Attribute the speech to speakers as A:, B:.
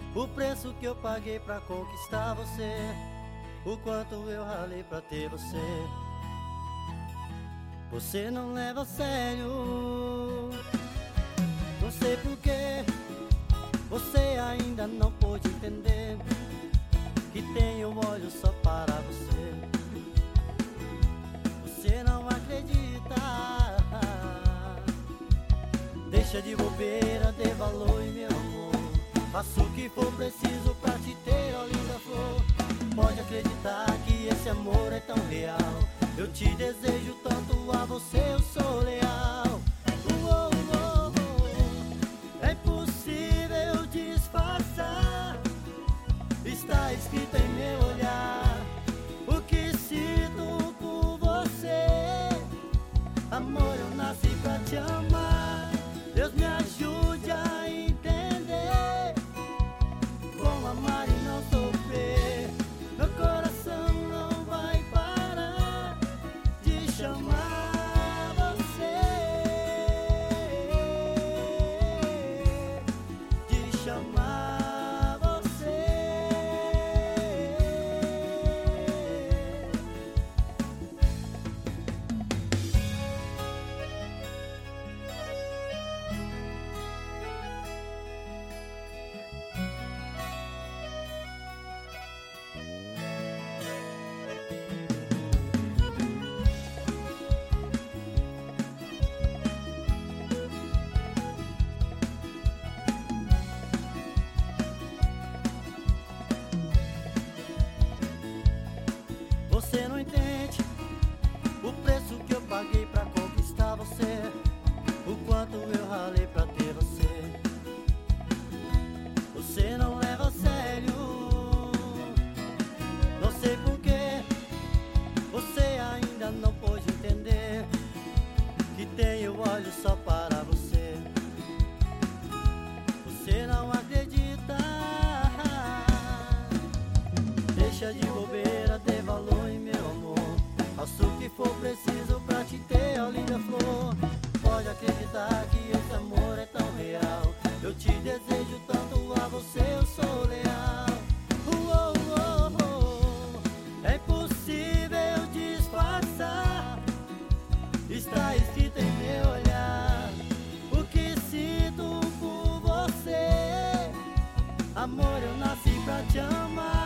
A: O preço que eu paguei pra conquistar você, o quanto eu ralei pra ter você. Você não leva a sério, não sei porquê. Você ainda não pôde entender que tenho olhos só para você. Você não acredita. Deixa de bobeira, dê valor em meu amor. Faço o que for preciso pra te ter, ó linda flor. Pode acreditar que esse amor é tão real. Eu te desejo tanto, a você eu sou leal. É impossível disfarçar, está escrito em meu olhar o que sinto por você. Amor, eu nasci pra te amar. Deus me ajude a entender como amar e não sofrer. Meu coração não vai parar de chamar você, de chamar você. Você não entende o preço que eu paguei pra conquistar você, o quanto eu ralei pra ter você. Você não leva a sério, não sei porquê. Você ainda não pôde entender que tenho olhos só para você. Você não acredita. Deixa de bobeira, dê valor em meu amor. Faço o que for preciso pra te ter, ó linda flor. Pode acreditar que esse amor é tão real. Eu te desejo tanto, a você eu sou leal. É impossível disfarçar, está escrito em meu olhar o que sinto por você. Amor, eu nasci pra te amar.